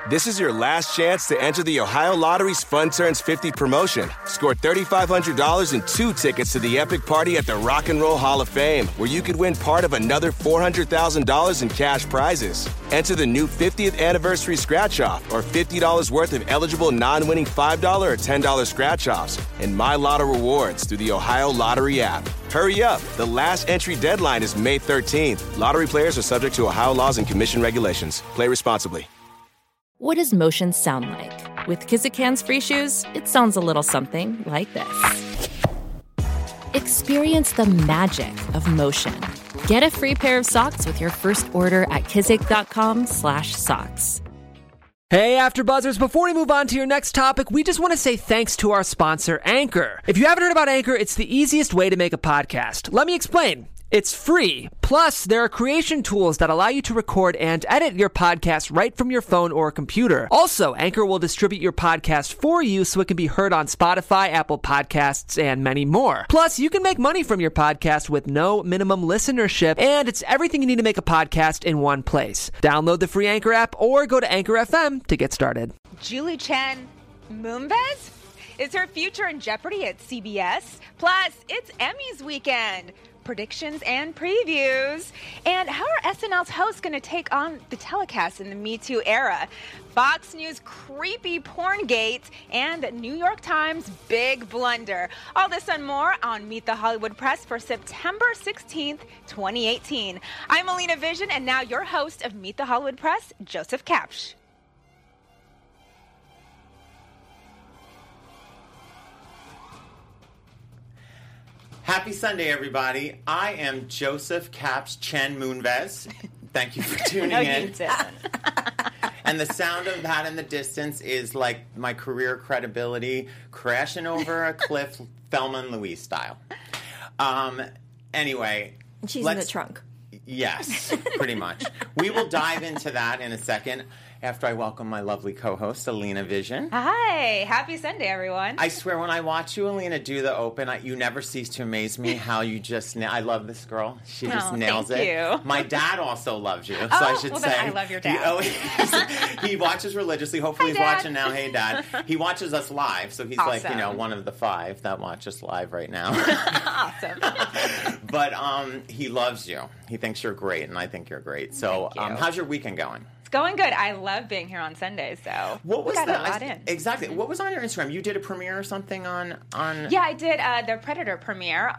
This is your last chance to enter the Ohio Lottery's Fun Turns 50 promotion. Score $3,500 and 2 tickets to the epic party at the Rock and Roll Hall of Fame, where you could win part of another $400,000 in cash prizes. Enter the new 50th anniversary scratch-off or $50 worth of eligible non-winning $5 or $10 scratch-offs and My Lotto rewards through the Ohio Lottery app. Hurry up. The last entry deadline is May 13th. Lottery players are subject to Ohio laws and commission regulations. Play responsibly. What does motion sound like? With Kizikans free shoes, it sounds a little something like this. Experience the magic of motion. Get a free pair of socks with your first order at kizik.com/socks. Hey, AfterBuzzers, before we move on to your next topic, we just want to say thanks to our sponsor, Anchor. If you haven't heard about Anchor, it's the easiest way to make a podcast. Let me explain. It's free. Plus, there are creation tools that allow you to record and edit your podcast right from your phone or computer. Also, Anchor will distribute your podcast for you so it can be heard on Spotify, Apple Podcasts, and many more. Plus, you can make money from your podcast with no minimum listenership, and it's everything you need to make a podcast in one place. Download the free Anchor app or go to Anchor FM to get started. Julie Chen Moonves? Is her future in jeopardy at CBS? Plus, it's Emmys weekend. Predictions and previews. And how are SNL's hosts going to take on the telecast in the Me Too era? Fox News creepy porn gate and New York Times big blunder. All this and more on Meet the Hollywood Press for September 16th, 2018. I'm Alina Vision, and now your host of Meet the Hollywood Press, Joseph Kapsch. Happy Sunday, everybody. I am Joseph Kapsch Chen Moonves. Thank you for tuning in. And the sound of that in the distance is like my career credibility crashing over a cliff, Thelma and Louise style. Anyway. She's in the trunk. Yes, pretty much. We will dive into that in a second after I welcome my lovely co-host, Alina Vision. Hi. Happy Sunday, everyone. I swear, when I watch you, Alina, do the open, you never cease to amaze me how you just... I love this girl. She just nails it. You. My dad also loves you, so I should say... Then I love your dad. He watches religiously. Hopefully he's watching now. Hey, Dad. He watches us live, so he's awesome. like, one of the 5 that watch us live right now. Awesome. But he loves you. He thinks you're great, and I think you're great. So how's your weekend going? Going good. I love being here on Sundays, so what was got that? a lot in. Exactly. What was on your Instagram? You did a premiere or something on... Yeah, I did the Predator premiere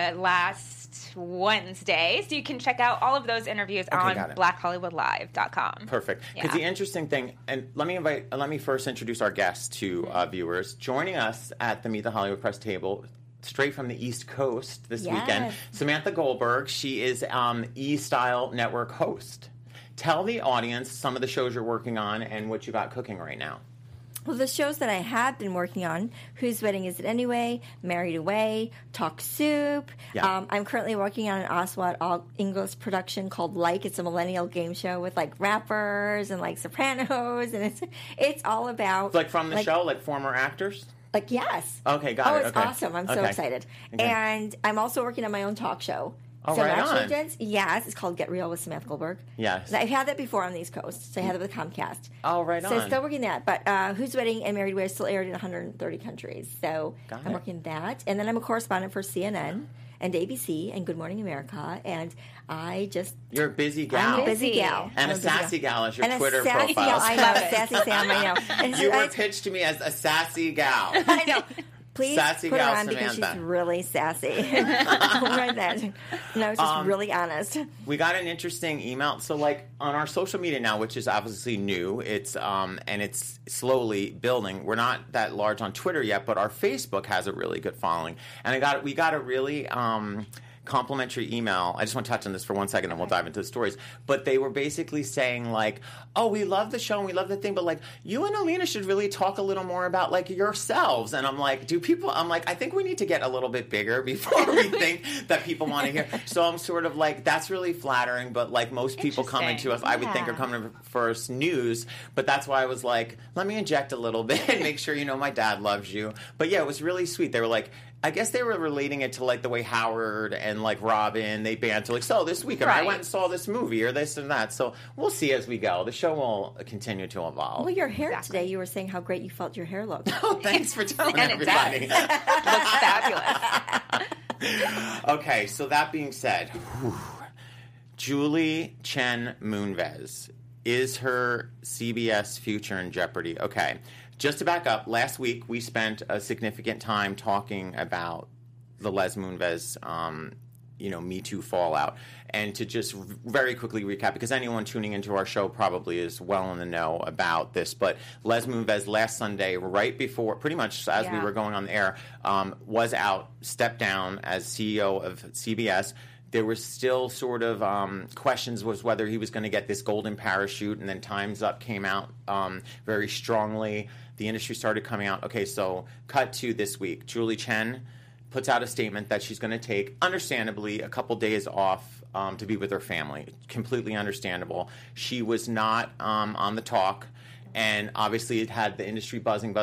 last Wednesday, so you can check out all of those interviews on BlackHollywoodLive.com. Perfect. Because the interesting thing, and let me first introduce our guests to viewers. Joining us at the Meet the Hollywood Press table, straight from the East Coast this weekend, Samantha Goldberg. She is E-Style Network host. Tell the audience some of the shows you're working on and what you got cooking right now. Well, the shows that I have been working on, Whose Wedding Is It Anyway, Married Away, Talk Soup. Yeah. I'm currently working on an Oswald Ingles production called Like. It's a millennial game show with like rappers and like Sopranos, and it's all about... Like from the show, like former actors? Like, yes. Okay, got it. Oh, it's awesome. I'm so excited. Okay. And I'm also working on my own talk show. Oh, so right actually on. Yes, it's called Get Real with Samantha Goldberg. Yes. I've had that before on the East Coast. So I had it with Comcast. Oh, right on. So still working that. But Whose Wedding and Married Away still aired in 130 countries. So I'm working that. And then I'm a correspondent for CNN and ABC and Good Morning America. And I just... You're a busy gal. I'm a busy gal. And a sassy gal is your Twitter profile. And a sassy gal. I know. Sassy Sam, I know. And you were pitched to me as a sassy gal. I know. Please sassy put her gal on because Samantha. she's really sassy. Right then. No, it's just really honest. We got an interesting email. So, like, on our social media now, which is obviously new, it's and it's slowly building. We're not that large on Twitter yet, but our Facebook has a really good following. And we got a really... complimentary email. I just want to touch on this for 1 second and we'll dive into the stories. But they were basically saying like, oh, we love the show and we love the thing, but like you and Alina should really talk a little more about like yourselves. And I'm like, I think we need to get a little bit bigger before we think that people want to hear. So I'm sort of like, that's really flattering, but like most people coming to us, I would think are coming for us news. But that's why I was like, let me inject a little bit and make sure you know my dad loves you. But yeah, it was really sweet. They were like, I guess they were relating it to like the way Howard and like Robin, they banter like, so this weekend I went and saw this movie or this and that. So we'll see as we go. The show will continue to evolve. Well, your hair today, you were saying how great you felt your hair looked. Oh, thanks for telling And everybody. it does. Looks fabulous. Okay, so that being said, Julie Chen Moonves, is her CBS future in jeopardy? Okay. Just to back up, last week we spent a significant time talking about the Les Moonves, Me Too fallout. And to just very quickly recap, because anyone tuning into our show probably is well in the know about this, but Les Moonves last Sunday, right before, pretty much as we were going on the air, was out, stepped down as CEO of CBS. There was still sort of questions was whether he was going to get this golden parachute, and then Time's Up came out very strongly. The industry started coming out. Okay, so cut to this week. Julie Chen puts out a statement that she's going to take, understandably, a couple days off to be with her family. Completely understandable. She was not on the talk, and obviously it had the industry buzzing.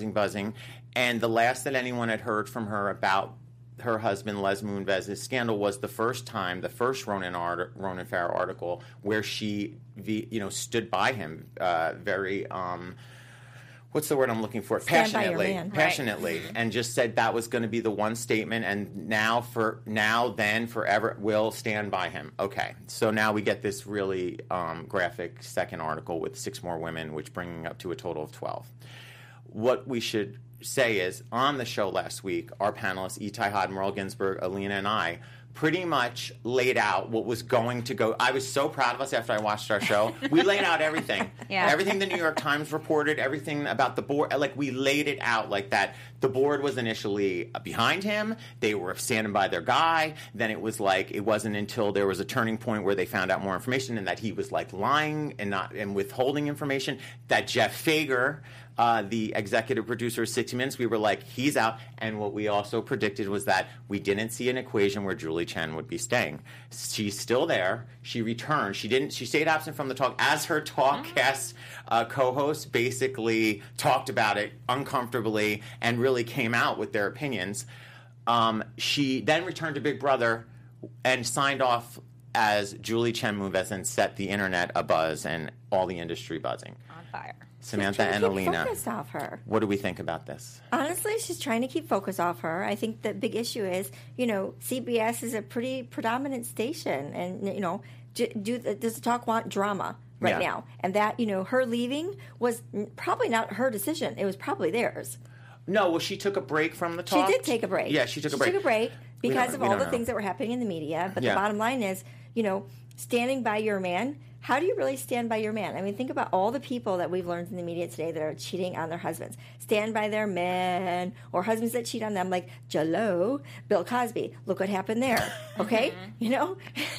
And the last that anyone had heard from her about her husband, Les Moonves' scandal was the first Ronan Farrow article where she, stood by him very, what's the word I'm looking for? Passionately, right. And just said that was going to be the one statement, and now, then, forever, will stand by him. Okay, so now we get this really graphic second article with 6 more women, which bringing up to a total of 12. What we should say is, on the show last week, our panelists, Itai Hod, Merle Ginsberg, Alina, and I pretty much laid out what was going to go. I was so proud of us after I watched our show. We laid out everything. Everything the New York Times reported, everything about the board, like we laid it out like that. The board was initially behind him. They were standing by their guy. Then it was like, it wasn't until there was a turning point where they found out more information and that he was like lying and withholding information, that Jeff Fager, the executive producer of 60 Minutes, we were like, he's out. And what we also predicted was that we didn't see an equation where Julie Chen would be staying. She's still there. She returned. She stayed absent from the talk as her TalkCast co-host basically talked about it uncomfortably and really came out with their opinions. She then returned to Big Brother and signed off as Julie Chen Moonves and set the internet abuzz and all the industry buzzing. On fire. Samantha and Alina, focus off her. What do we think about this? Honestly, she's trying to keep focus off her. I think the big issue is, CBS is a pretty predominant station, and does the talk want drama right now? And that her leaving was probably not her decision; it was probably theirs. No, well, she took a break from the talk. She did take a break. Yeah, she took a break. She took a break because of all the things that were happening in the media. But the bottom line is, standing by your man. How do you really stand by your man? I mean, think about all the people that we've learned in the media today that are cheating on their husbands. Stand by their men, or husbands that cheat on them, like J-Lo, Bill Cosby. Look what happened there, okay? I know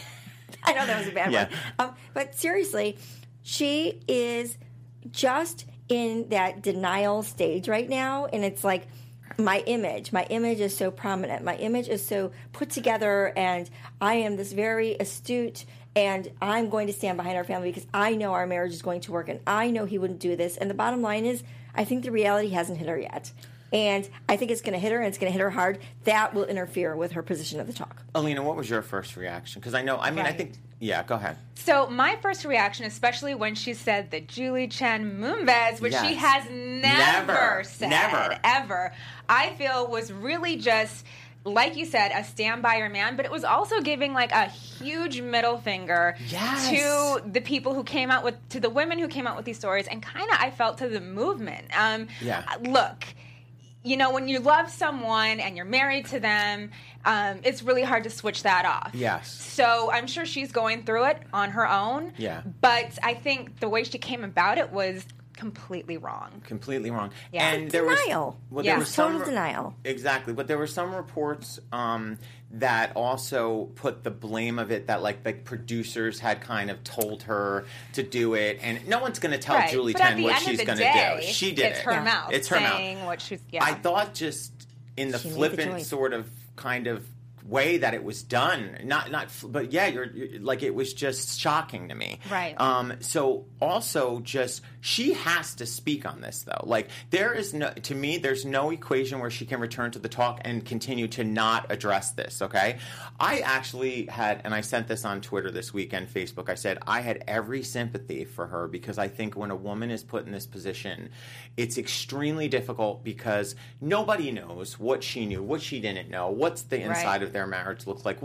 that was a bad one. But seriously, she is just in that denial stage right now, and it's like, my image is so prominent. My image is so put together, and I am this very astute, and I'm going to stand behind our family because I know our marriage is going to work, and I know he wouldn't do this. And the bottom line is, I think the reality hasn't hit her yet. And I think it's going to hit her, and it's going to hit her hard. That will interfere with her position of the talk. Alina, what was your first reaction? Because I think, go ahead. So my first reaction, especially when she said that Julie Chen Moonves, which she has never said, ever, I feel was really just, like you said, a stand by your man, but it was also giving like a huge middle finger to the people who came out to the women who came out with these stories, and kind of, I felt, to the movement. Look, when you love someone and you're married to them, it's really hard to switch that off. Yes. So I'm sure she's going through it on her own. Yeah. But I think the way she came about it was completely wrong. Yeah. And denial. There was total denial. Exactly. But there were some reports that also put the blame of it that like producers had kind of told her to do it, and no one's going to tell Julie Chen what she's going to do. She did it. It's her mouth. It's her saying mouth. What she's. I thought just in the flippant sort of kind of way that it was done, but yeah, you're like, it was just shocking to me. Right. So also just, she has to speak on this though. Like, there's no equation where she can return to the talk and continue to not address this. Okay. I actually had, and I sent this on Twitter this weekend, Facebook, I said, I had every sympathy for her, because I think when a woman is put in this position, it's extremely difficult, because nobody knows what she knew, what she didn't know, what's the inside of their marriage look like,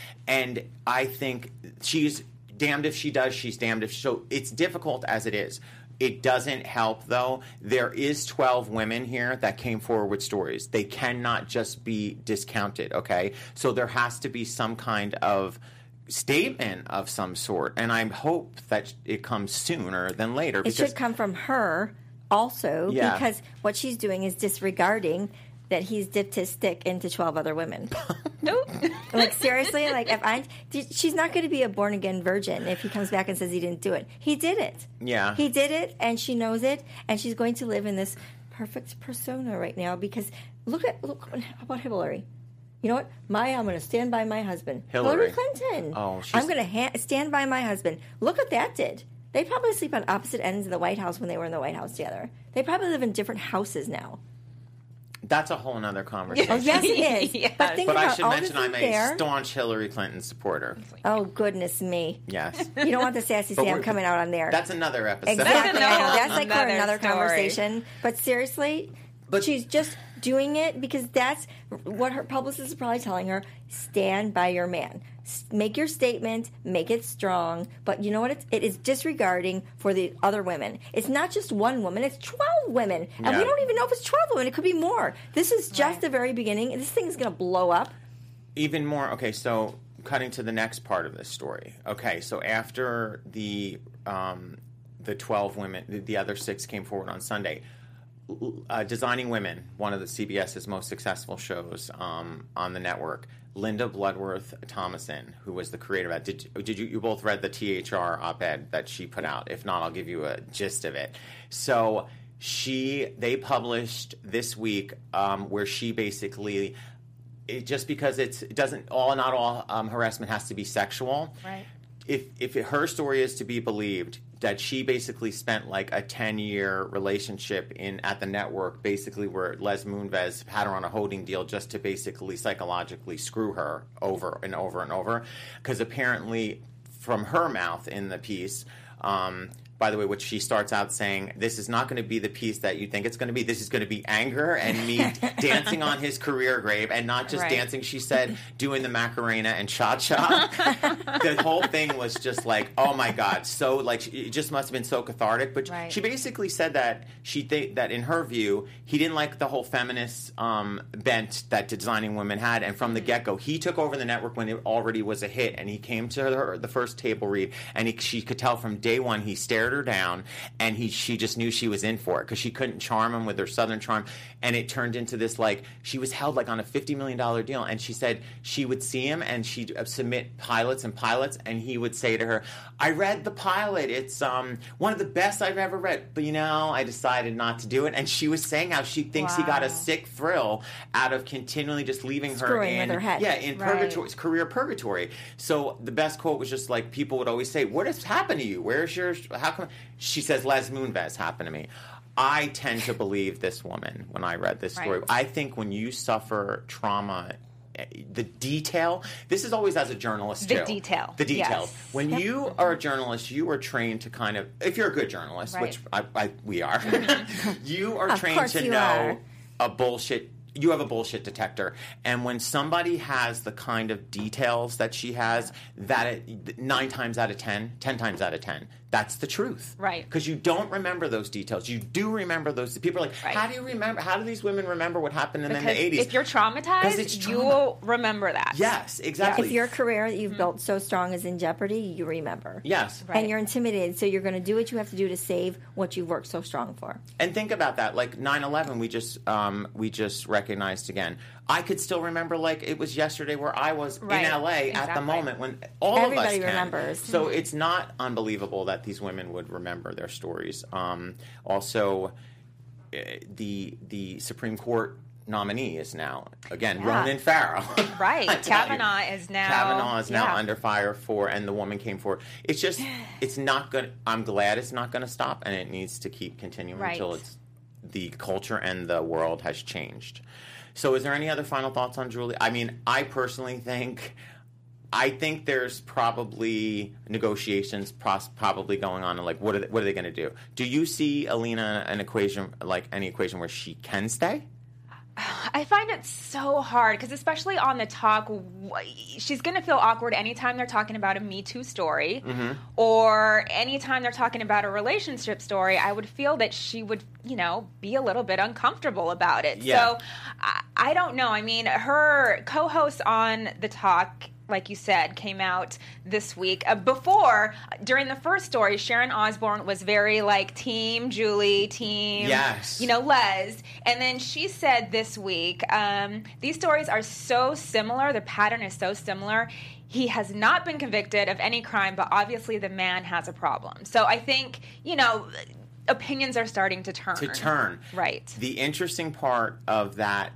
and I think she's damned if she does, she's damned if she, so it's difficult as it is. It doesn't help, though. There is 12 women here that came forward with stories. They cannot just be discounted, okay? So there has to be some kind of statement of some sort, and I hope that it comes sooner than later. It should come from her also, because what she's doing is disregarding that he's dipped his stick into 12 other women. Nope. Like, seriously, like, she's not going to be a born-again virgin if he comes back and says he didn't do it. He did it. Yeah. He did it, and she knows it, and she's going to live in this perfect persona right now, because look, how about Hillary? You know what? I'm going to stand by my husband. Hillary Clinton. Oh, I'm going to stand by my husband. Look what that did. They probably sleep on opposite ends of the White House when they were in the White House together. They probably live in different houses now. That's a whole other conversation. Oh, yes, it is. Yes. But I should mention I'm a staunch Hillary Clinton supporter. Oh, goodness me. Yes. You don't want the sassy Sam coming out on there. That's another episode. Exactly. That's like for another story. conversation. But seriously, she's just doing it because that's what her publicist is probably telling her. Stand by your man. Make your statement. Make it strong. But you know what? It is disregarding for the other women. It's not just one woman. It's 12 women. And we don't even know if it's 12 women. It could be more. This is just the very beginning. This thing is going to blow up. Even more. Okay, so cutting to the next part of this story. Okay, so after the 12 women, the other 6 came forward on Sunday. Designing Women, one of the CBS's most successful shows on the network. Linda Bloodworth Thomason, who was the creator of that. Did you both read the THR op-ed that she put out? If not, I'll give you a gist of it. So they published this week where she basically, just because not all harassment has to be sexual. Right. If her story is to be believed, that she basically spent like a 10-year relationship at the network, basically where Les Moonves had her on a holding deal just to basically psychologically screw her over and over and over. Because apparently, from her mouth in the piece, by the way, which she starts out saying, this is not going to be the piece that you think it's going to be. This is going to be anger and me dancing on his career grave, and not just dancing, she said, doing the Macarena and cha-cha. The whole thing was just like, oh my God. So like, it just must have been so cathartic. But she basically said that that in her view, he didn't like the whole feminist bent that Designing Women had. And from the get-go, he took over the network when it already was a hit. And he came to the first table read, and she could tell from day one he stared her down, and she just knew she was in for it, because she couldn't charm him with her southern charm. And it turned into this, like, she was held like on a $50 million deal, and she said she would see him and she'd submit pilots, and he would say to her, I read the pilot, it's one of the best I've ever read, but I decided not to do it. And she was saying how she thinks he got a sick thrill out of continually just leaving her in purgatory, career purgatory. So the best quote was just like, people would always say, what has happened to you? How come? She says, Les Moonves happened to me. I tend to believe this woman when I read this story. I think when you suffer trauma, the detail, this is always as a journalist too. The details. Yes. When you are a journalist, you are trained to kind of, if you're a good journalist, which we are, you are trained to know you have a bullshit detector. And when somebody has the kind of details that she has, 9 times out of 10, 10 times out of 10, that's the truth. Right. Because you don't remember those details. You do remember those. People are like, how do you remember? How do these women remember what happened in the 80s? If you're traumatized, you will remember that. Yes, exactly. If your career that you've built so strong is in jeopardy, you remember. Yes. Right. And you're intimidated, so you're going to do what you have to do to save what you've worked so strong for. And think about that. Like 9/11, we just recognized again. I could still remember like it was yesterday where I was in LA at the moment when everybody of us remembers. So it's not unbelievable that these women would remember their stories. Also, the Supreme Court nominee is now, again, Ronan Farrow. Right. Kavanaugh is now under fire and the woman came forward. It's just, it's not good. I'm glad it's not going to stop, and it needs to keep continuing until the culture and the world has changed. So is there any other final thoughts on Julie? I mean, I personally think there's probably negotiations probably going on, and like, what are they going to do? Do you see, Alina, any equation where she can stay? I find it so hard because especially on the talk, she's going to feel awkward anytime they're talking about a Me Too story or anytime they're talking about a relationship story. I would feel that she would, be a little bit uncomfortable about it. Yeah. So I don't know. I mean, her co-host on the talk, like you said, came out this week. During the first story, Sharon Osbourne was very like team Julie, team, Les. And then she said this week, these stories are so similar. The pattern is so similar. He has not been convicted of any crime, but obviously the man has a problem. So I think, opinions are starting to turn. Right. The interesting part of that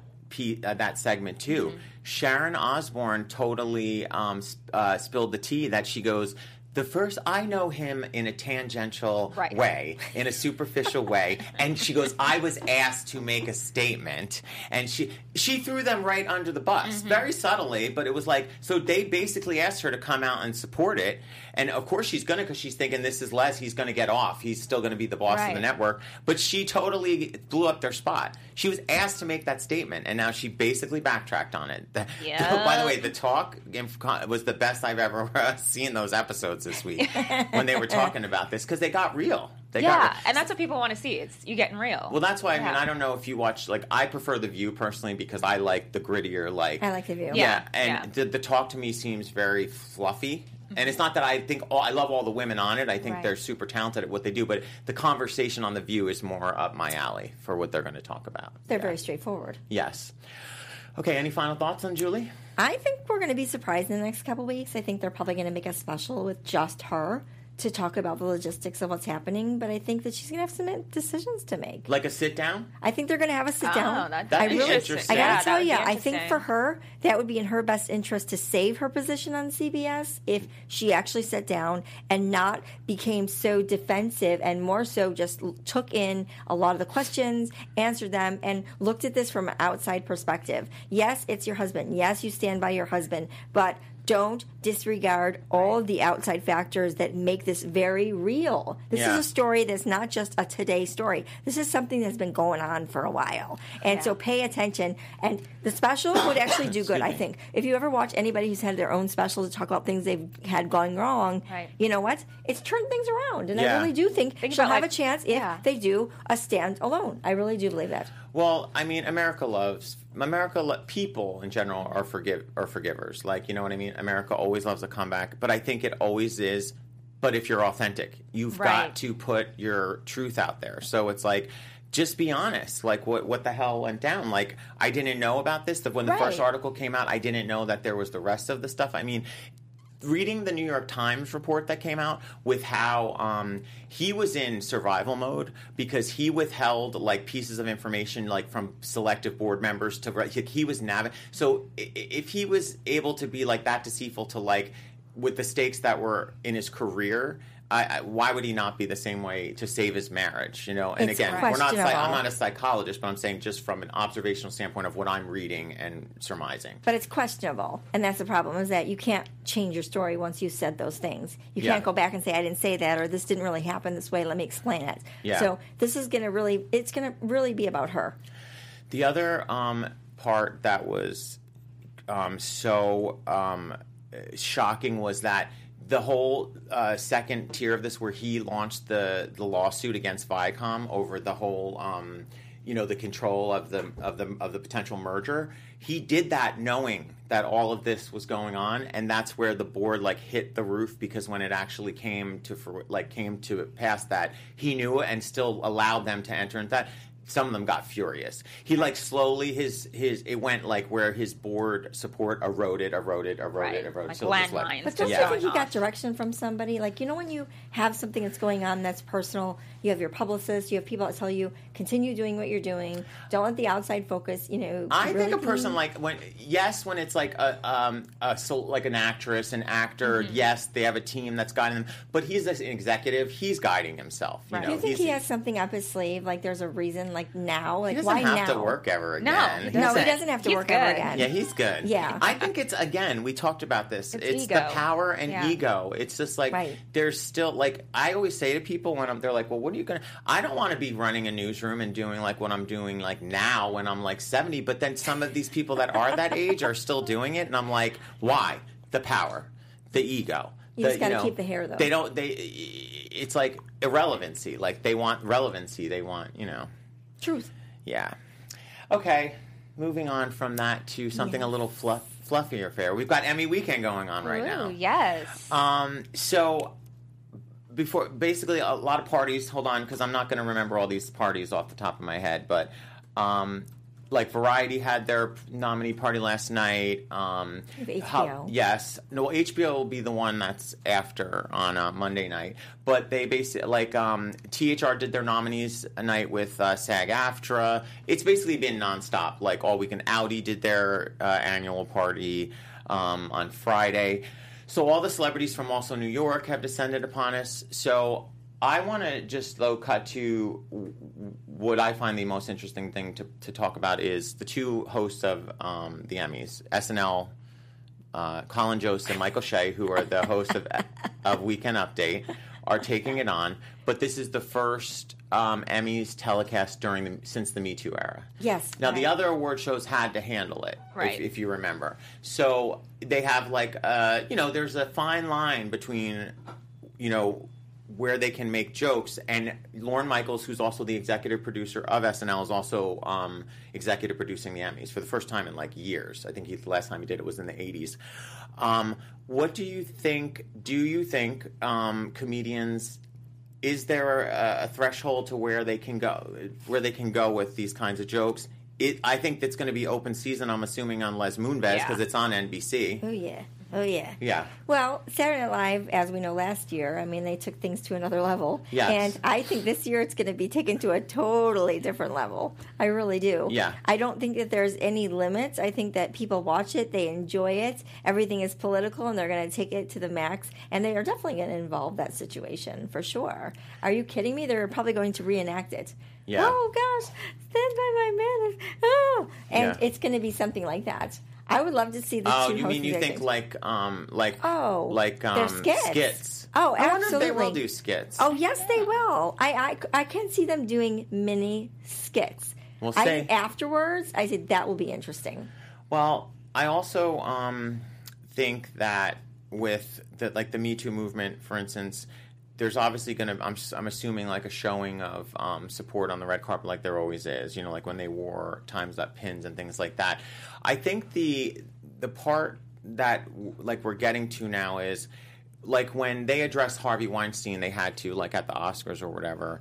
segment too, Sharon Osbourne totally spilled the tea that she goes, the first, I know him in a tangential way, in a superficial way, and she goes, I was asked to make a statement, and she threw them right under the bus, very subtly, but it was like, so they basically asked her to come out and support it, and of course she's going to, because she's thinking this is Les, he's going to get off, he's still going to be the boss of the network, but she totally blew up their spot. She was asked to make that statement, and now she basically backtracked on it. By the way, the talk was the best I've ever seen those episodes this week when they were talking about this, because they got real. And that's what people want to see. It's you getting real. Well, that's why, I mean, I don't know if you watch, I prefer The View personally because I like the grittier, I like The View. The talk to me seems very fluffy. And it's not that I think I love all the women on it. I think they're super talented at what they do. But the conversation on The View is more up my alley for what they're going to talk about. They're very straightforward. Yes. Okay, any final thoughts on Julie? I think we're going to be surprised in the next couple of weeks. I think they're probably going to make a special with just her to talk about the logistics of what's happening, but I think that she's going to have some decisions to make. Like a sit-down? I think they're going to have a sit-down. That'd be interesting. I got to tell you, I think for her, that would be in her best interest to save her position on CBS if she actually sat down and not became so defensive and more so just took in a lot of the questions, answered them, and looked at this from an outside perspective. Yes, it's your husband. Yes, you stand by your husband, but don't disregard all of the outside factors that make this very real. This is a story that's not just a today story. This is something that's been going on for a while. And so pay attention. And the special would actually do good, I think. If you ever watch anybody who's had their own special to talk about things they've had going wrong, you know what? It's turned things around. And I really do think she'll have a chance if they do a stand alone. I really do believe that. Well, I mean, people in general are forgivers. Like, you know what I mean? America always loves a comeback, but I think it always is. But if you're authentic, you've got to put your truth out there. So it's like, just be honest. Like, what the hell went down? Like, I didn't know about this. When the first article came out, I didn't know that there was the rest of the stuff. I mean, reading the New York Times report that came out with how he was in survival mode because he withheld pieces of information from selective board members he was so if he was able to be that deceitful to with the stakes that were in his career, why would he not be the same way to save his marriage? And it's again, I'm not a psychologist, but I'm saying just from an observational standpoint of what I'm reading and surmising. But it's questionable, and that's the problem, is that you can't change your story once you said those things. You can't go back and say, I didn't say that, or this didn't really happen this way, let me explain it. Yeah. So this is going to really be about her. The other part that was shocking was that the whole second tier of this, where he launched the lawsuit against Viacom over the whole, the control of the potential merger, he did that knowing that all of this was going on, and that's where the board hit the roof, because when it actually came to pass, that he knew and still allowed them to enter into that. some of them got furious. He like slowly it went like where his board support eroded. Like so landmines. But don't you think he got direction from somebody? Like, you know, when you have something that's going on that's personal, you have your publicist, you have people that tell you continue doing what you're doing. Don't let the outside focus. You know, I think a person like when it's like like an actress, an actor. Yes, they have a team that's guiding them, but he's an executive. He's guiding himself. You know? Do you think he has something up his sleeve? Like there's a reason. Like now, like he doesn't why have now? to work ever again. No, he doesn't have to work ever again. Yeah, he's good. Yeah, I think it's again. We talked about this. It's ego. The power and ego. It's just like there's still like I always say to people when they're like, well, what are you gonna? I don't want to be running a newsroom and doing like what I'm doing like now when I'm like 70. But then some of these people that are that age are still doing it, and I'm like, why? The power, the ego. You just got to keep the hair, though. It's like irrelevancy. Like they want relevancy. They want, truth. Yeah. Okay. Moving on from that to something a little fluffier fair. We've got Emmy weekend going on right now. Yes. So before, basically, a lot of parties. Hold on, because I'm not going to remember all these parties off the top of my head, but. Like Variety had their nominee party last night. HBO. Yes. No, HBO will be the one that's after on Monday night. But they basically, like, THR did their nominees a night with SAG-AFTRA. It's basically been nonstop, like all weekend. Audi did their annual party on Friday. So all the celebrities from also New York have descended upon us. So I want to just, though, cut to what I find the most interesting thing to talk about is the two hosts of the Emmys, SNL, Colin Jost and Michael Shea, who are the hosts of Weekend Update, are taking it on. But this is the first Emmys telecast since the Me Too era. Yes. Now, the other award shows had to handle it, if you remember. So they have, like, there's a fine line between, where they can make jokes, and Lorne Michaels, who's also the executive producer of SNL, is also executive producing the Emmys for the first time in like years. I think the last time he did it was in the 80s. What do you think? Do you think comedians? Is there a threshold to where they can go with these kinds of jokes? I think it's going to be open season. I'm assuming on Les Moonves because it's on NBC. Oh, yeah. Yeah. Well, Saturday Night Live, as we know last year, I mean, they took things to another level. Yes. And I think this year it's going to be taken to a totally different level. I really do. Yeah. I don't think that there's any limits. I think that people watch it, they enjoy it, everything is political, and they're going to take it to the max. And they are definitely going to involve that situation, for sure. Are you kidding me? They're probably going to reenact it. Yeah. Oh, gosh, stand by my man. Oh. And it's going to be something like that. I would love to see the two hosts. Oh, you mean you think like they're skits. Oh, absolutely. I wonder if they will do skits. Oh, yes, they will. I can see them doing mini skits. We'll I think afterwards, I said that will be interesting. Well, I also think that with the Me Too movement, for instance, there's obviously going to, I'm assuming, like a showing of support on the red carpet like there always is, like when they wore Time's Up pins and things like that. I think the part that like we're getting to now is like when they addressed Harvey Weinstein, they had to, like at the Oscars or whatever,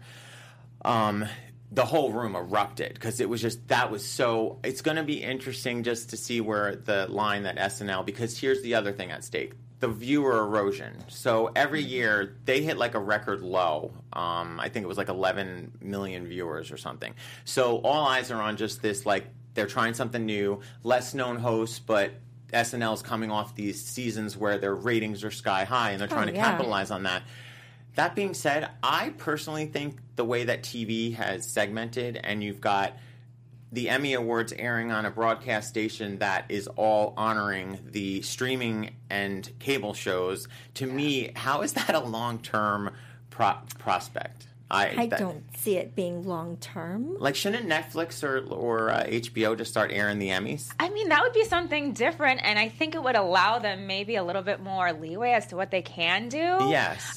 the whole room erupted because it was just, that was so, it's going to be interesting just to see where the line that SNL, because here's the other thing at stake. The viewer erosion. So every year they hit like a record low. I think it was like 11 million viewers or something. So all eyes are on just this, like they're trying something new, less known hosts, but SNL is coming off these seasons where their ratings are sky high and they're trying to capitalize on that. That being said, I personally think the way that TV has segmented, and you've got the Emmy Awards airing on a broadcast station that is all honoring the streaming and cable shows, to me, how is that a long-term prospect? I don't see it being long-term. Like, shouldn't Netflix or HBO just start airing the Emmys? I mean, that would be something different, and I think it would allow them maybe a little bit more leeway as to what they can do. Yes.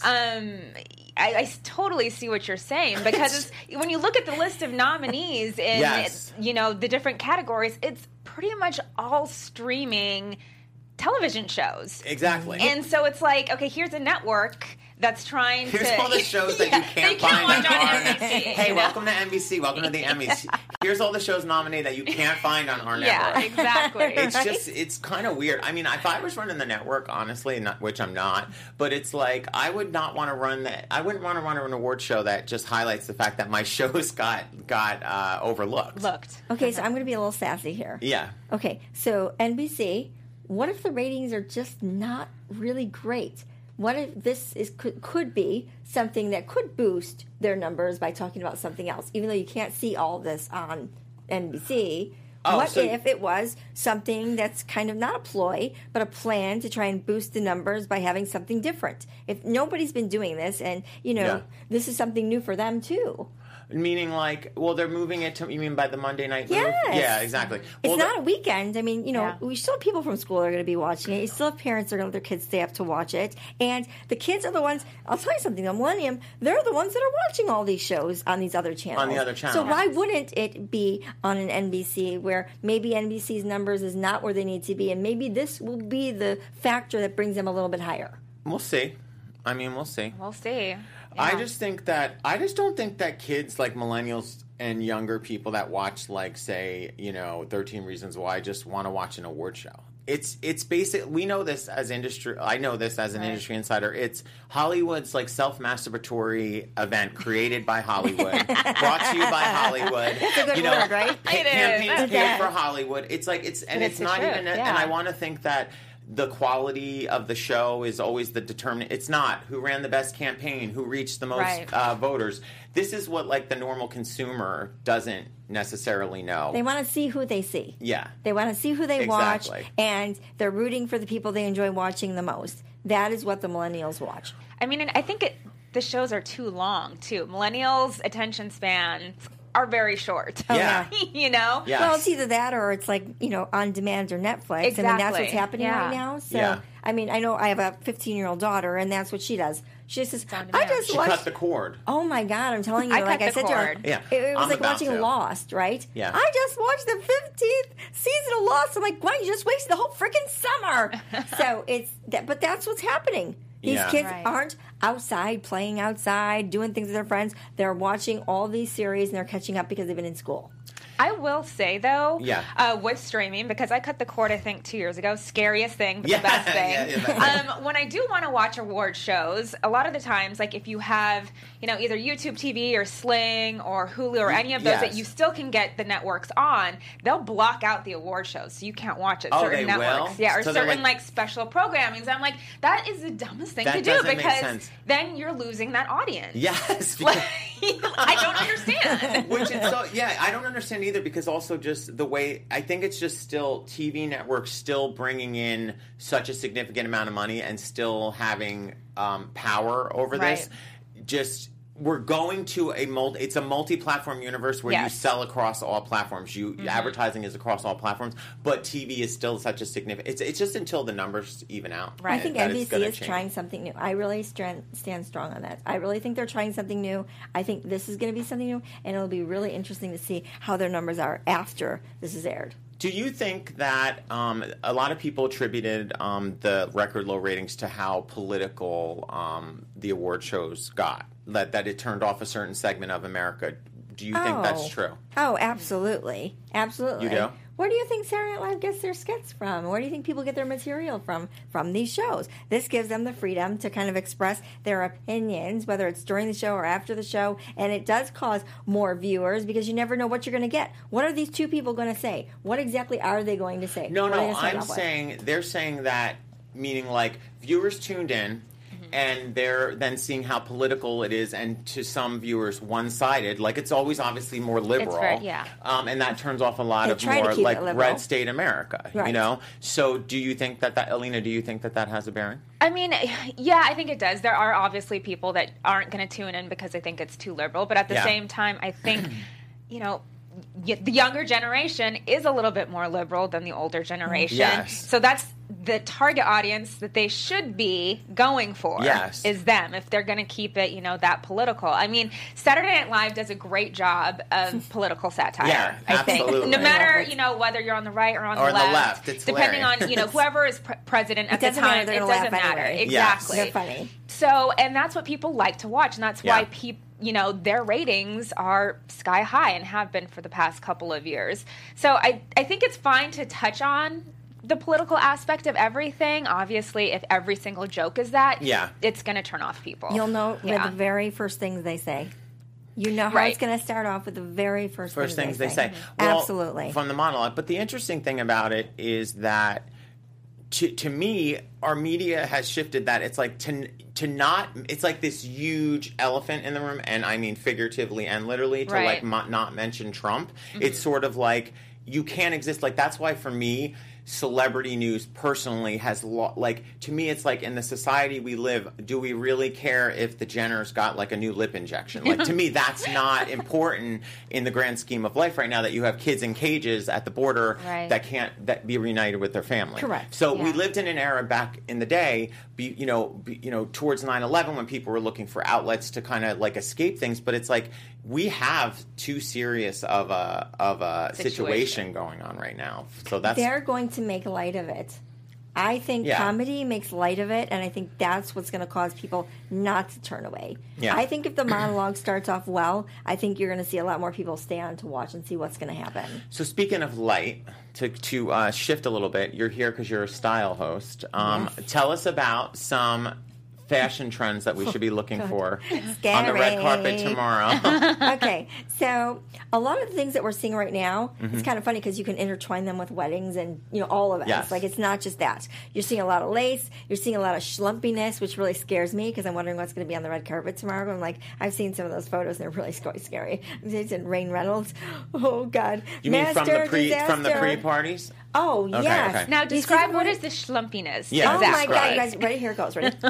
I totally see what you're saying, because when you look at the list of nominees in the different categories, it's pretty much all streaming television shows. Exactly. And so it's like, okay, here's a network that's trying Here's to... all the shows that you can't find watch on our NBC. Hey, welcome to NBC. Welcome to the Emmys. Here's all the shows nominated that you can't find on our network. Yeah, exactly. It's kind of weird. I mean, if I was running the network, honestly, which I'm not, but it's like I would not want to run that. I wouldn't want to run an award show that just highlights the fact that my shows got overlooked. Okay, so I'm going to be a little sassy here. Yeah. Okay, so NBC, what if the ratings are just not really great? What if this could be something that could boost their numbers by talking about something else, even though you can't see all this on NBC? What if it was something that's kind of not a ploy, but a plan to try and boost the numbers by having something different? If nobody's been doing this, and, this is something new for them, too. Meaning they're moving it to, you mean by the Monday night move? Yes. Yeah, exactly. It's not a weekend. I mean, we still have people from school that are going to be watching it. You still have parents that are going to let their kids stay up to watch it. And the kids are the ones, I'll tell you something, the Millennium, they're the ones that are watching all these shows on these other channels. On the other channels. So why wouldn't it be on an NBC where maybe NBC's numbers is not where they need to be, and maybe this will be the factor that brings them a little bit higher? We'll see. We'll see. We'll see. Yeah. I just don't think that kids like millennials and younger people that watch, like, say, 13 Reasons Why just want to watch an award show. It's basic. We know this as industry. I know this as an industry insider. It's Hollywood's like self-masturbatory event created by Hollywood, brought to you by Hollywood. It's a good word, right? Campaigns paid for Hollywood. It's not even. And I want to think that the quality of the show is always the determinant. It's not who ran the best campaign, who reached the most voters. This is what the normal consumer doesn't necessarily know. They want to see who they see. Yeah. They want to see who they watch, and they're rooting for the people they enjoy watching the most. That is what the millennials watch. I mean, and I think the shows are too long, too. Millennials' attention spans are very short. Yeah. Yes. Well, it's either that or it's on demand or Netflix. Exactly. I mean, that's what's happening right now. So, I mean, I know I have a 15-year-old daughter, and that's what she does. She says, She cut the cord. Oh, my God, I'm telling you. I said to her, it was like watching Lost, right? Yeah. I just watched the 15th season of Lost. I'm like, why don't you just waste the whole freaking summer? So, but that's what's happening. These kids aren't outside, playing outside, doing things with their friends. They're watching all these series, and they're catching up because they've been in school. I will say, though, with streaming, because I cut the cord, I think, 2 years ago, scariest thing, but the best thing. When I do want to watch award shows, a lot of the times, if you have, either YouTube TV or Sling or Hulu or any of those that you still can get the networks on, they'll block out the award shows, so you can't watch it. Certain networks. Will? Yeah, or so certain, special programming. So I'm like, that is the dumbest thing to do, because then you're losing that audience. Yes. I don't understand. I don't understand either, because also just the way, I think it's just still TV networks still bringing in such a significant amount of money and still having power over this. Just we're going to it's a multi-platform universe where you sell across all platforms. Advertising is across all platforms, but TV is still such a significant. It's just until the numbers even out. Right. I think NBC is trying something new. I really stand strong on that. I really think they're trying something new. I think this is going to be something new, and it'll be really interesting to see how their numbers are after this is aired. Do you think that a lot of people attributed the record low ratings to how political the award shows got? That it turned off a certain segment of America. Do you think that's true? Oh, absolutely. Absolutely. You do? Where do you think Saturday Night Live gets their skits from? Where do you think people get their material from these shows? This gives them the freedom to kind of express their opinions, whether it's during the show or after the show, and it does cause more viewers because you never know what you're going to get. What are these two people going to say? What exactly are they going to say? No, they're saying that, meaning viewers tuned in, and they're then seeing how political it is, and to some viewers, one-sided. It's always obviously more liberal. And that turns off a lot of more red state America, right. So do you think that Alina, do you think that has a bearing? I mean, yeah, I think it does. There are obviously people that aren't going to tune in because they think it's too liberal. But at the same time, I think, the younger generation is a little bit more liberal than the older generation. Yes. So that's the target audience that they should be going for is them, if they're going to keep it, that political. I mean, Saturday Night Live does a great job of political satire, I think. No matter, whether you're on the right or on the left. It's depending hilarious. on, whoever is president at the time, it doesn't matter. Anyway. Exactly. They're funny. So, and that's what people like to watch, and that's why their ratings are sky high and have been for the past couple of years. So I think it's fine to touch on the political aspect of everything. Obviously, if every single joke is that, it's going to turn off people. You'll know with the very first things they say. You know how it's going to start off with the very first things they say. Well, absolutely. From the monologue. But the interesting thing about it is that, to me, our media has shifted that. It's like to not. It's like this huge elephant in the room, and I mean figuratively and literally, to not mention Trump. Mm-hmm. It's sort of like you can't exist. Like, that's why for me, celebrity news personally has to me, it's like, in the society we live, do we really care if the Jenners got like a new lip injection? Like, to me, that's not important in the grand scheme of life right now, that you have kids in cages at the border that can't be reunited with their family. Correct. So we lived in an era back in the day, towards 9/11, when people were looking for outlets to kind of like escape things. But it's like, we have too serious of a situation going on right now. So they're going to make light of it. I think comedy makes light of it, and I think that's what's going to cause people not to turn away. Yeah. I think if the monologue starts off well, I think you're going to see a lot more people stay on to watch and see what's going to happen. So speaking of light, to shift a little bit, you're here because you're a style host. Tell us about some fashion trends that we should be looking for on the red carpet tomorrow. Okay, so a lot of the things that we're seeing right now, it's kind of funny because you can intertwine them with weddings and all of it. Yes. Like, it's not just that. You're seeing a lot of lace. You're seeing a lot of schlumpiness, which really scares me because I'm wondering what's going to be on the red carpet tomorrow. I'm like, I've seen some of those photos and they're really scary. It's in Rain Reynolds. Oh God! You mean from the pre-parties? Oh yes. Okay. Now describe what is the schlumpiness. Yeah. Oh my God! You guys, ready? Here it goes. Ready?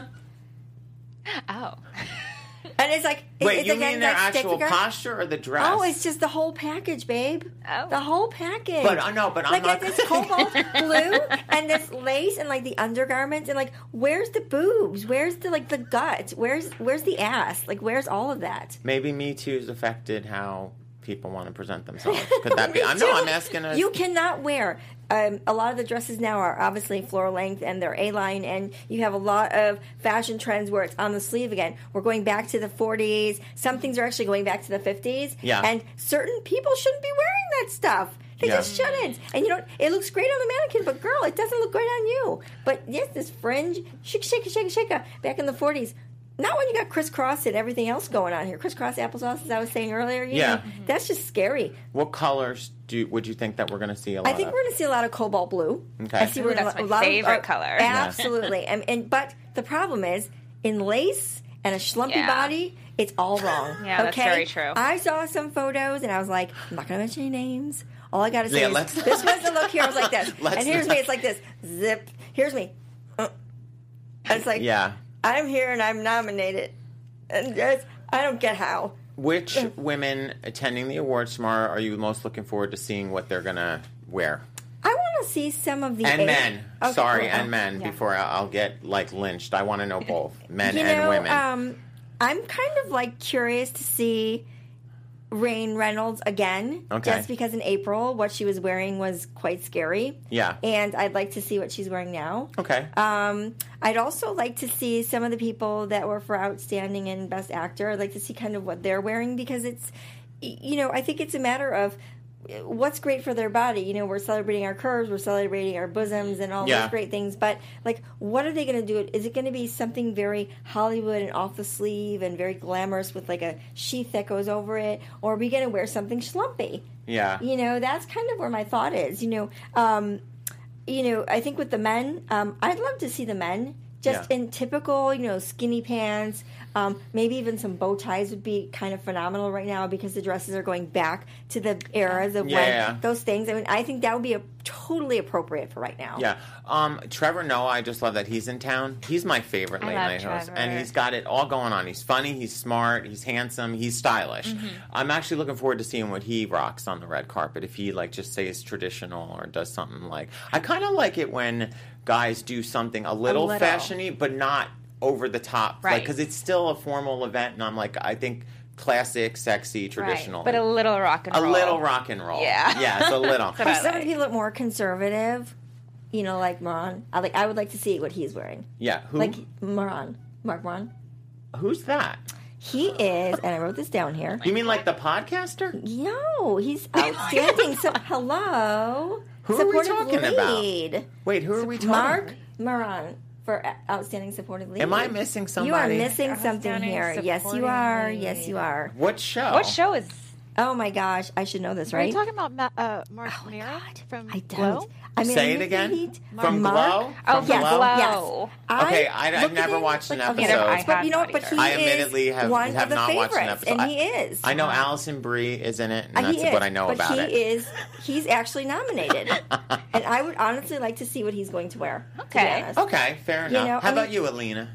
Oh. And it's like... Wait, you mean their actual posture or the dress? Oh, it's just the whole package, babe. Oh. The whole package. But I'm not... Like, this cobalt blue and this lace and, like, the undergarments and, like, where's the boobs? Where's the, like, the gut? Where's the ass? Like, where's all of that? Maybe Me Too's affected how people want to present themselves. Could that be? I'm asking. You cannot wear. A lot of the dresses now are obviously floor length and they're A-line, and you have a lot of fashion trends where it's on the sleeve again. We're going back to the 40s. Some things are actually going back to the 50s. Yeah. And certain people shouldn't be wearing that stuff. They just shouldn't. And it looks great on the mannequin, but girl, it doesn't look great on you. But yes, this fringe, shake, back in the 40s. Not when you got crisscross and everything else going on here. Crisscross applesauce, as I was saying earlier. That's just scary. What colors would you think that we're going to see a lot of? I think we're going to see a lot of cobalt blue. Okay. I see that's my favorite color. Absolutely. But the problem is, in lace and a schlumpy body, it's all wrong. That's very true. I saw some photos and I was like, I'm not going to mention any names. All I got to say is, this was the look here. I was like this. And here's me. It's like this. Zip. Here's me. And it's like... I'm here and I'm nominated. And I don't get how. Which women attending the awards tomorrow are you most looking forward to seeing what they're going to wear? I want to see some of the... And men. Okay, sorry, and men, before I'll get, like, lynched. I want to know both, men and women. I'm kind of, like, curious to see Rain Reynolds again. Okay. Just because in April, what she was wearing was quite scary. Yeah. And I'd like to see what she's wearing now. Okay. I'd also like to see some of the people that were for Outstanding and Best Actor. I'd like to see kind of what they're wearing because it's, I think it's a matter of what's great for their body. We're celebrating our curves, we're celebrating our bosoms and all those great things. But, like, what are they going to do? Is it going to be something very Hollywood and off the sleeve and very glamorous with, like, a sheath that goes over it? Or are we going to wear something schlumpy? Yeah. That's kind of where my thought is. I think with the men, I'd love to see the men just in typical, skinny pants. Maybe even some bow ties would be kind of phenomenal right now because the dresses are going back to the eras of when those things. I mean, I think that would be totally appropriate for right now. Yeah. Trevor Noah, I just love that he's in town. He's my favorite late night host. And he's got it all going on. He's funny, he's smart, he's handsome, he's stylish. Mm-hmm. I'm actually looking forward to seeing what he rocks on the red carpet. If he, like, just stays traditional or does something like... I kind of like it when guys do something a little fashion-y, but not over the top, right? Because it's still a formal event, and I'm like, I think classic, sexy, traditional, but a little rock and roll. A little rock and roll, yeah, it's a little. For some people, more conservative, like Moran. I would like to see what he's wearing. Yeah, who? Like Moran, Mark Moran. Who's that? He is, and I wrote this down here. You mean like the podcaster? No, he's outstanding. So, hello. Who are we talking about? Wait, who are we talking Mark about? Maron for Outstanding Supporting Lead. Am I missing somebody? You are missing something here. Yes, you are. Yes, you are. What show? What show is... Oh, my gosh. I should know this, right? Are you talking about Mark Maron from I Glow? don't. I mean, Say it again. From Mark? Glow? Oh, From yes, Glow? Glow. Yes. Okay, I've never watched an episode. I But you know what? But he I admittedly is have one of the not watched an favorites, episode. and he is. I know Allison Brie is in it, and that's He is, what I know but about it. He's actually nominated. And I would honestly like to see what he's going to wear. Okay. To be honest. Okay, fair enough. know, How about you, Alina?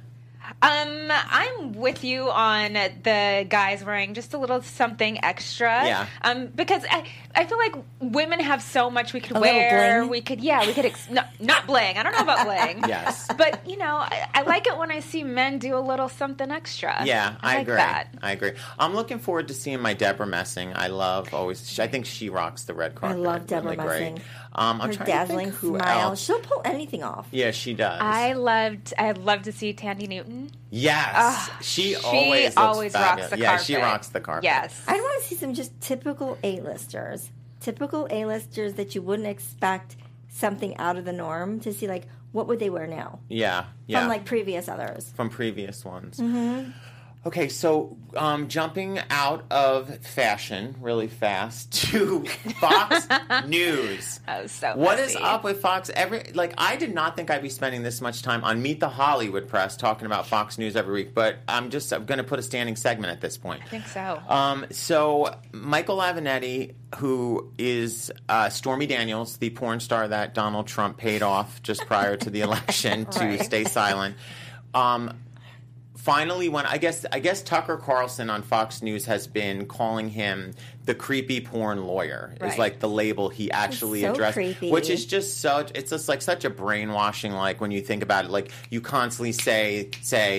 I'm with you on the guys wearing just a little something extra. Yeah. Because I feel like women have so much we could A little wear. bling? We could, not bling. I don't know about bling. Yes. But, I like it when I see men do a little something extra. Yeah, I like agree. that. I agree. I'm looking forward to seeing my Deborah Messing. I think she rocks the red I carpet. love Deborah really great. Messing. I'm Her trying to dazzling think who smile. else. She'll pull anything off. Yeah, she does. I'd love to see Tandy Newton. Yes, she always rocks fabulous. the Yeah, carpet. she rocks the carpet. Yes. I want to see some just typical A-listers. Typical A-listers that you wouldn't expect something out of the norm to see, like, what would they wear now? Yeah. From, like, previous others. From previous ones. Mm-hmm. Okay, so jumping out of fashion really fast to Fox News. Oh, so What messy. is up with Fox? I did not think I'd be spending this much time on Meet the Hollywood Press talking about Fox News every week, but I'm going to put a standing segment at this point. I think so. So Michael Avenatti, who is Stormy Daniels, the porn star that Donald Trump paid off just prior to the election to stay silent, finally, when I guess Tucker Carlson on Fox News has been calling him the creepy porn lawyer is like the label he actually so addressed, creepy. which is just such a brainwashing. Like when you think about it, like you constantly say.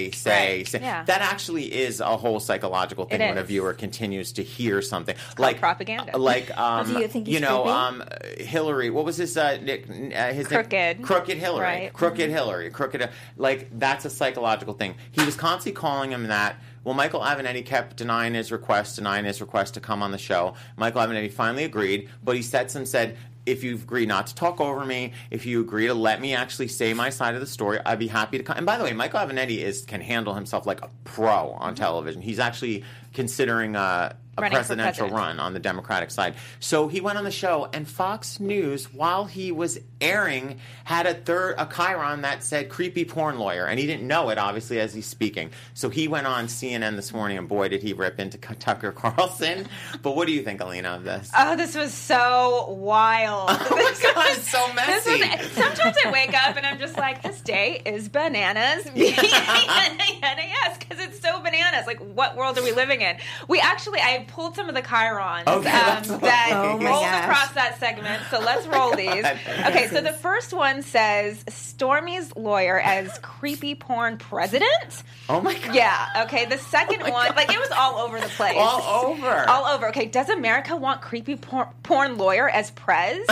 Yeah. That actually is a whole psychological thing It when a is. viewer continues to hear something like propaganda. Like Do you think he's Hillary. What was his his Crooked. name? Crooked Hillary. Right. Crooked Hillary. Like that's a psychological thing. He was constantly calling him that. Well, Michael Avenatti kept denying his request to come on the show. Michael Avenatti finally agreed, but he said, if you agree not to talk over me, if you agree to let me actually say my side of the story, I'd be happy to come. And by the way, Michael Avenatti can handle himself like a pro on television. He's actually considering a presidential run on the Democratic side. So he went on the show, and Fox News, while he was airing, had a chyron that said creepy porn lawyer, and he didn't know it, obviously, as he's speaking. So he went on CNN this morning, and boy, did he rip into Tucker Carlson. But what do you think, Alina, of this? Oh, this was so wild. Oh my God, it's so messy. Sometimes I wake up and I'm just like, this day is bananas. B-A-N-A-N-A-S, because it's so bananas. Like, what world are we living in? I pulled some of the chyrons that rolled across that segment. So let's roll these. Okay, so the first one says Stormy's lawyer as creepy porn president. Oh my God. Yeah, okay. The second one, like, it was all over the place. All over. Okay, does America want creepy porn lawyer as prez?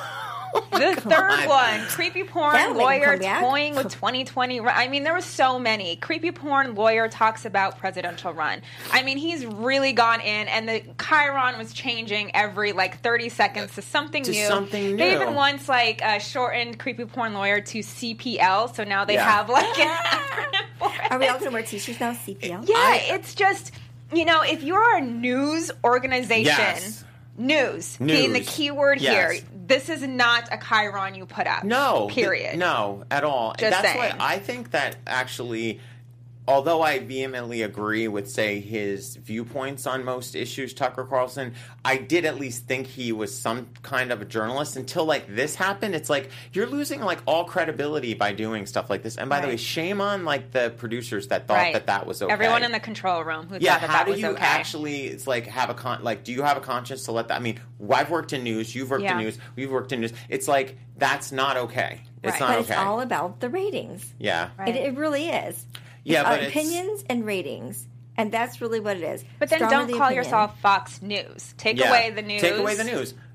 The third one, creepy porn lawyer toying with 2020. I mean, there were so many. Creepy porn lawyer talks about presidential run. I mean, he's really gone in, and the chyron was changing every 30 seconds to something new. They even once shortened creepy porn lawyer to CPL, so now they have an acronym for it. Are we all going to wear t-shirts now, CPL? Yeah, it's just, if you're a news organization... Yes. News being the key word here. This is not a chyron you put up. No. Period. No, at all. Just That's saying. why I think that actually, although I vehemently agree with, say, his viewpoints on most issues, Tucker Carlson, I did at least think he was some kind of a journalist until this happened. It's like you're losing all credibility by doing stuff like this. And by the way, shame on the producers that thought that was okay. Everyone in the control room who thought that was okay. How do you actually have do you have a conscience to let that? I mean, I've worked in news, you've worked in news, we've worked in news. It's that's not okay. It's not okay. But it's all about the ratings. Yeah. Right. It really is. Yeah, it's opinions and ratings. And that's really what it is. But then don't call yourself Fox News. Take away the news. Take away the news.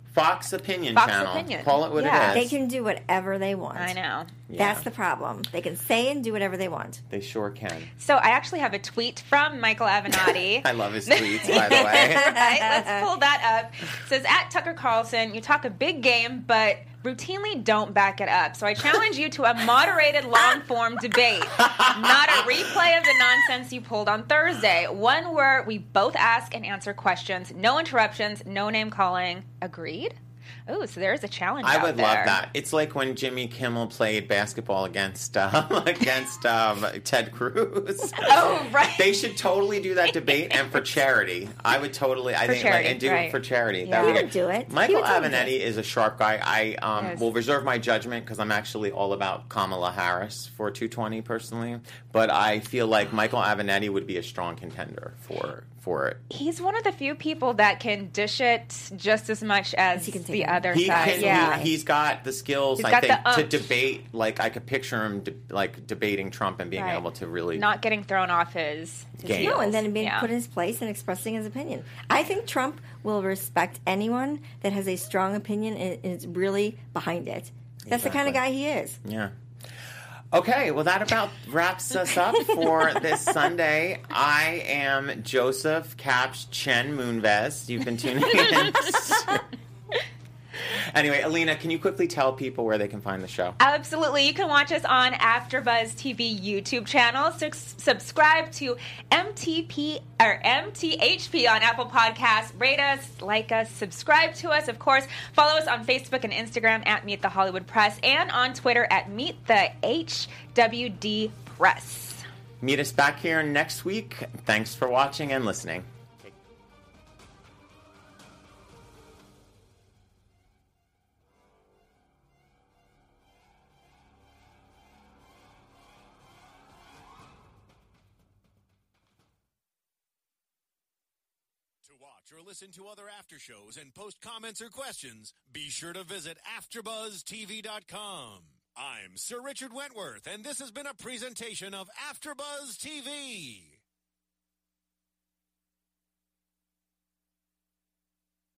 Fox Opinion Fox Channel. Opinion. Call it what Yeah. it They is. can do whatever they want. I know. That's the problem. They can say and do whatever they want. They sure can. So I actually have a tweet from Michael Avenatti. I love his tweets, by the way. Right, let's pull that up. It says, at Tucker Carlson, you talk a big game, but routinely don't back it up. So I challenge you to a moderated long-form debate, not a replay of the nonsense you pulled on Thursday. One where we both ask and answer questions, no interruptions, no name-calling. Agreed? Oh, so there's a challenge I out would there. love that. It's like when Jimmy Kimmel played basketball against Ted Cruz. Oh, right. They should totally do that debate, and for charity. I would totally, I think, charity, and do right. it for charity. Yeah. That would He be would good. do it. Michael He would totally do Avenatti it. is a sharp guy. I Yes. will reserve my judgment because I'm actually all about Kamala Harris for 220 personally, but I feel like Michael Avenatti would be a strong contender for it. He's one of the few people that can dish it just as much as he can take the it. other He side. can. Yeah. He's got the skills, He's I got think, the to umph. debate. Like I could picture him, debating Trump and being Right. able to really Not getting thrown off his Game. No, heels. and then being Yeah. put in his place and expressing his opinion. I think Trump will respect anyone that has a strong opinion and is really behind it. That's the kind of guy he is. Yeah. Okay, well, that about wraps us up for this Sunday. I am Joseph Caps Chen Moonves. You've been tuning in. Anyway, Alina, can you quickly tell people where they can find the show? Absolutely. You can watch us on AfterBuzz TV YouTube channel. Subscribe to MTHP on Apple Podcasts. Rate us, like us, subscribe to us. Of course, follow us on Facebook and Instagram at Meet the Hollywood Press and on Twitter at Meet the HWD Press. Meet us back here next week. Thanks for watching and listening. To watch or listen to other after shows and post comments or questions, be sure to visit AfterBuzzTV.com. I'm Sir Richard Wentworth, and this has been a presentation of AfterBuzz TV.